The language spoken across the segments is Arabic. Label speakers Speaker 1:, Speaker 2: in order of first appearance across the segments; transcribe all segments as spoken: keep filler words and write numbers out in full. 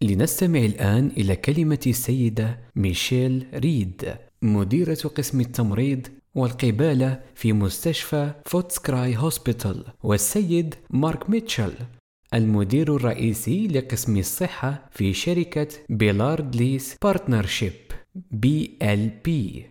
Speaker 1: لنستمع الآن إلى كلمة السيدة ميشيل ريد، مديرة قسم التمريض والقبالة في مستشفى فوتسكراي هوسبيتال، والسيد مارك ميتشل، المدير الرئيسي لقسم الصحة في شركة بيلارد ليس بارتنرشيب بي إل بي.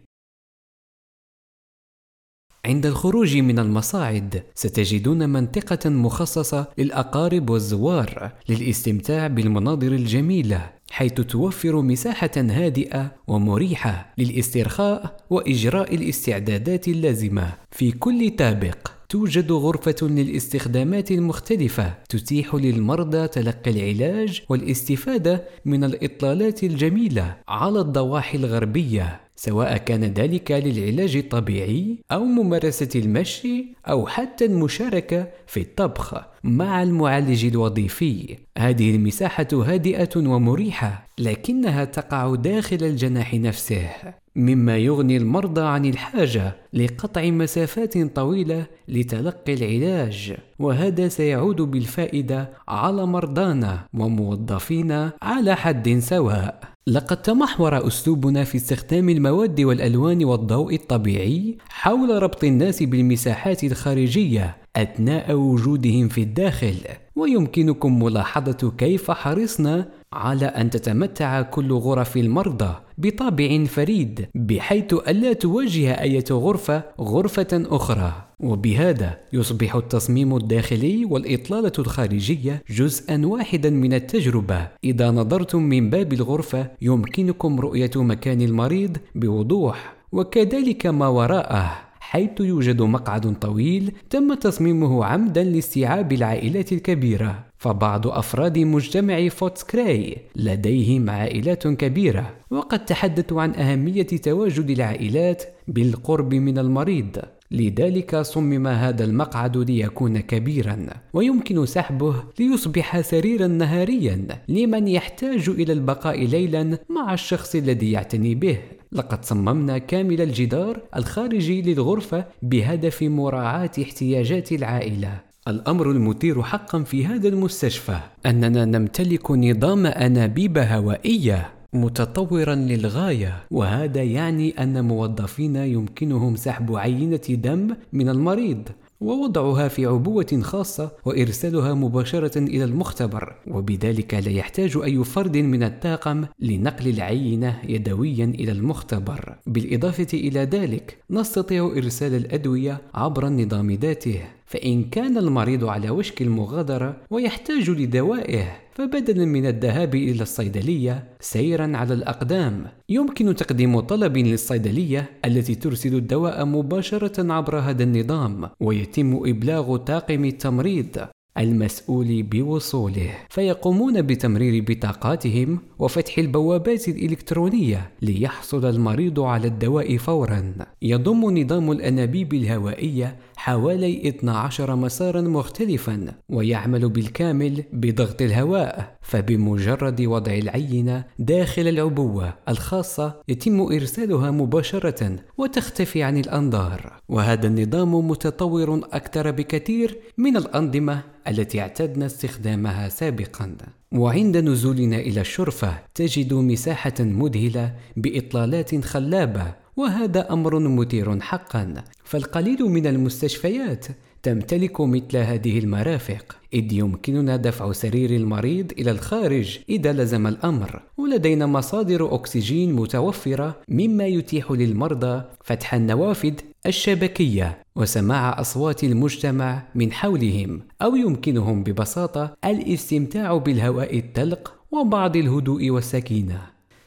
Speaker 1: عند الخروج من المصاعد ستجدون منطقة مخصصة للأقارب والزوار للاستمتاع بالمناظر الجميلة، حيث توفر مساحة هادئة ومريحة للاسترخاء وإجراء الاستعدادات اللازمة. في كل طابق توجد غرفة للاستخدامات المختلفة تتيح للمرضى تلقي العلاج والاستفادة من الإطلالات الجميلة على الضواحي الغربية، سواء كان ذلك للعلاج الطبيعي أو ممارسة المشي أو حتى المشاركة في الطبخ مع المعالج الوظيفي. هذه المساحة هادئة ومريحة، لكنها تقع داخل الجناح نفسه، مما يغني المرضى عن الحاجة لقطع مسافات طويلة لتلقي العلاج، وهذا سيعود بالفائدة على مرضانا وموظفينا على حد سواء. لقد تمحور أسلوبنا في استخدام المواد والألوان والضوء الطبيعي حول ربط الناس بالمساحات الخارجية أثناء وجودهم في الداخل، ويمكنكم ملاحظة كيف حرصنا على أن تتمتع كل غرف المرضى بطابع فريد، بحيث ألا تواجه أي غرفة غرفة أخرى، وبهذا يصبح التصميم الداخلي والإطلالة الخارجية جزءا واحدا من التجربة. إذا نظرتم من باب الغرفة يمكنكم رؤية مكان المريض بوضوح، وكذلك ما وراءه، حيث يوجد مقعد طويل تم تصميمه عمدا لاستيعاب العائلات الكبيرة. فبعض أفراد مجتمع فوتسكراي لديهم عائلات كبيرة، وقد تحدثوا عن أهمية تواجد العائلات بالقرب من المريض، لذلك صمم هذا المقعد ليكون كبيرا ويمكن سحبه ليصبح سريرا نهاريا لمن يحتاج إلى البقاء ليلا مع الشخص الذي يعتني به. لقد صممنا كامل الجدار الخارجي للغرفة بهدف مراعاة احتياجات العائلة. الأمر المثير حقا في هذا المستشفى أننا نمتلك نظام أنابيب هوائية متطورا للغاية، وهذا يعني أن موظفينا يمكنهم سحب عينة دم من المريض ووضعها في عبوة خاصة وإرسالها مباشرة إلى المختبر، وبذلك لا يحتاج أي فرد من الطاقم لنقل العينة يدويا إلى المختبر. بالإضافة إلى ذلك نستطيع إرسال الأدوية عبر النظام ذاته، فإن كان المريض على وشك المغادرة ويحتاج لدوائه، فبدلا من الذهاب إلى الصيدلية سيرا على الأقدام يمكن تقديم طلب للصيدلية التي ترسل الدواء مباشرة عبر هذا النظام، ويتم إبلاغ طاقم التمريض المسؤول بوصوله، فيقومون بتمرير بطاقاتهم وفتح البوابات الإلكترونية ليحصل المريض على الدواء فورا. يضم نظام الأنابيب الهوائية حوالي اثنا عشر مسارا مختلفا، ويعمل بالكامل بضغط الهواء، فبمجرد وضع العينة داخل العبوة الخاصة يتم إرسالها مباشرة وتختفي عن الأنظار. وهذا النظام متطور أكثر بكثير من الأنظمة التي اعتدنا استخدامها سابقا. وعند نزولنا إلى الشرفة تجد مساحة مذهلة بإطلالات خلابة، وهذا أمر مثير حقا، فالقليل من المستشفيات تمتلك مثل هذه المرافق، إذ يمكننا دفع سرير المريض إلى الخارج إذا لزم الأمر، ولدينا مصادر أكسجين متوفرة، مما يتيح للمرضى فتح النوافذ الشبكية وسماع أصوات المجتمع من حولهم، أو يمكنهم ببساطة الاستمتاع بالهواء الطلق وبعض الهدوء والسكينة.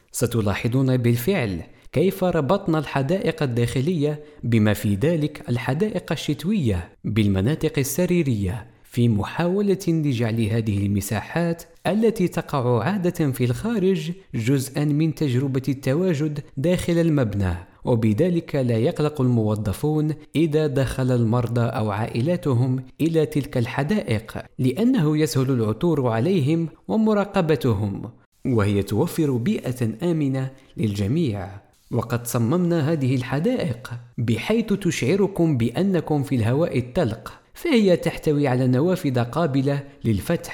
Speaker 1: ستلاحظون بالفعل كيف ربطنا الحدائق الداخلية بما في ذلك الحدائق الشتوية بالمناطق السريرية، في محاولة لجعل هذه المساحات التي تقع عادة في الخارج جزءا من تجربة التواجد داخل المبنى، وبذلك لا يقلق الموظفون إذا دخل المرضى أو عائلاتهم إلى تلك الحدائق، لأنه يسهل العثور عليهم ومراقبتهم، وهي توفر بيئة آمنة للجميع. وقد صممنا هذه الحدائق بحيث تشعركم بأنكم في الهواء الطلق، فهي تحتوي على نوافذ قابلة للفتح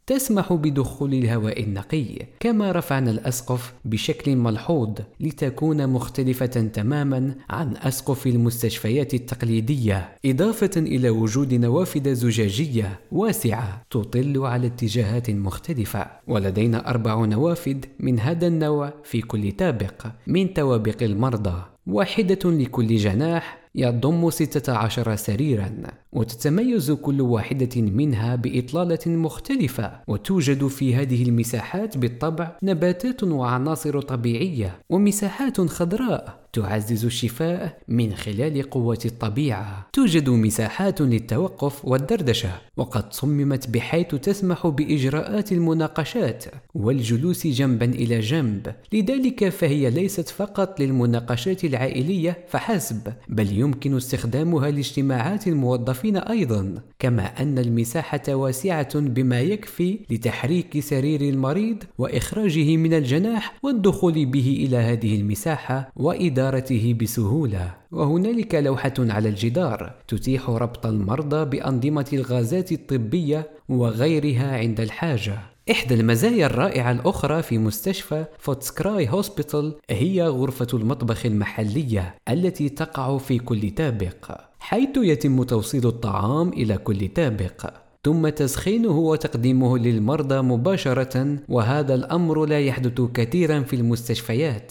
Speaker 1: تسمح بدخول الهواء النقي. كما رفعنا الأسقف بشكل ملحوظ لتكون مختلفة تماما عن أسقف المستشفيات التقليدية، إضافة إلى وجود نوافذ زجاجية واسعة تطل على اتجاهات مختلفة. ولدينا أربع نوافذ من هذا النوع في كل طابق من طوابق المرضى، واحدة لكل جناح، يضم ستة عشر سريرا، وتتميز كل واحدة منها بإطلالة مختلفة. وتوجد في هذه المساحات بالطبع نباتات وعناصر طبيعية ومساحات خضراء تعزز الشفاء من خلال قوة الطبيعة. توجد مساحات للتوقف والدردشة، وقد صممت بحيث تسمح بإجراءات المناقشات والجلوس جنبا إلى جنب. لذلك فهي ليست فقط للمناقشات العائلية فحسب، بل يمكن استخدامها لاجتماعات الموظفين أيضا. كما أن المساحة واسعة بما يكفي لتحريك سرير المريض وإخراجه من الجناح والدخول به إلى هذه المساحة وإدارته بسهولة. وهنالك لوحة على الجدار تتيح ربط المرضى بأنظمة الغازات الطبية وغيرها عند الحاجة. إحدى المزايا الرائعة الأخرى في مستشفى فوتسكراي هوسبيتال هي غرفة المطبخ المحلية التي تقع في كل طابق، حيث يتم توصيل الطعام إلى كل طابق ثم تسخينه وتقديمه للمرضى مباشرة. وهذا الأمر لا يحدث كثيرا في المستشفيات،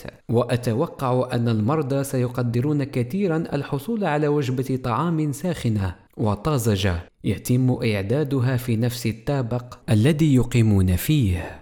Speaker 1: وأتوقع أن المرضى سيقدرون كثيرا الحصول على وجبة طعام ساخنة وطازجة يتم إعدادها في نفس الطابق الذي يقيمون فيه.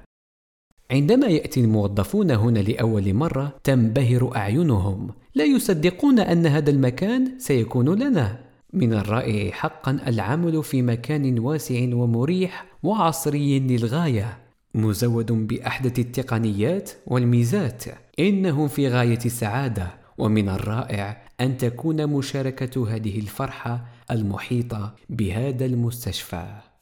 Speaker 1: عندما يأتي الموظفون هنا لأول مرة تنبهر أعينهم، لا يصدقون أن هذا المكان سيكون لنا. من الرائع حقا العمل في مكان واسع ومريح وعصري للغاية، مزود بأحدث التقنيات والميزات. إنهم في غاية السعادة، ومن الرائع أن تكون مشاركة هذه الفرحة المحيطة بهذا المستشفى.